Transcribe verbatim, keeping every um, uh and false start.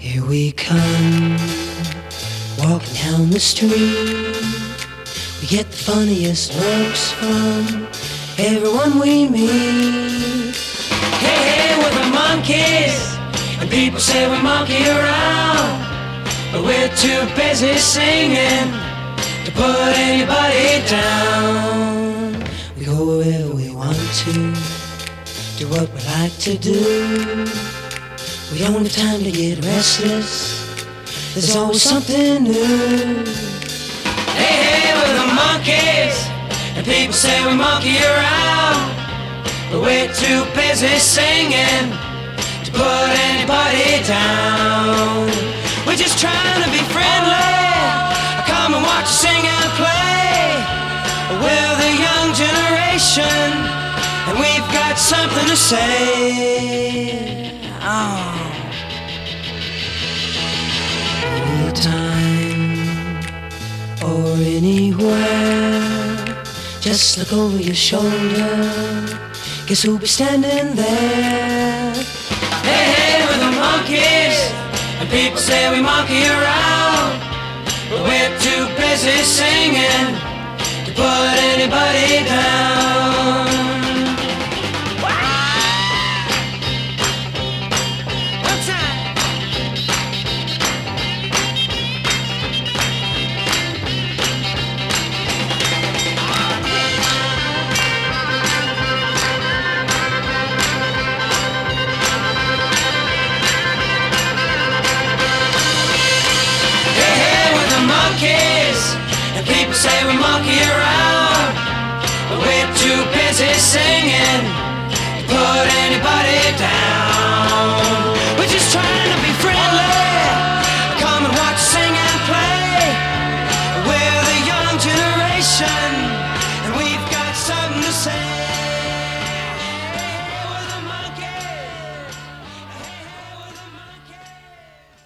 Here we come, walking down the street. We get the funniest looks from everyone we meet. Hey, hey, we're the monkeys, and people say we monkey around, but we're too busy singing to put anybody down. We go wherever we want to, do what we like to do. We don't have time to get restless, there's always something new. Hey, hey, we're the monkeys, and people say we monkey around, but we're too busy singing to put anybody down. We're just trying to be friendly, come and watch us sing and play. We're the young generation, and we've got something to say. Oh. Anytime or anywhere, just look over your shoulder, guess who'll be standing there? Hey, hey, we're the monkeys, and people say we monkey around, but we're too busy singing to put anybody down. And people say we monkey around, but we're too busy singing to put anybody down.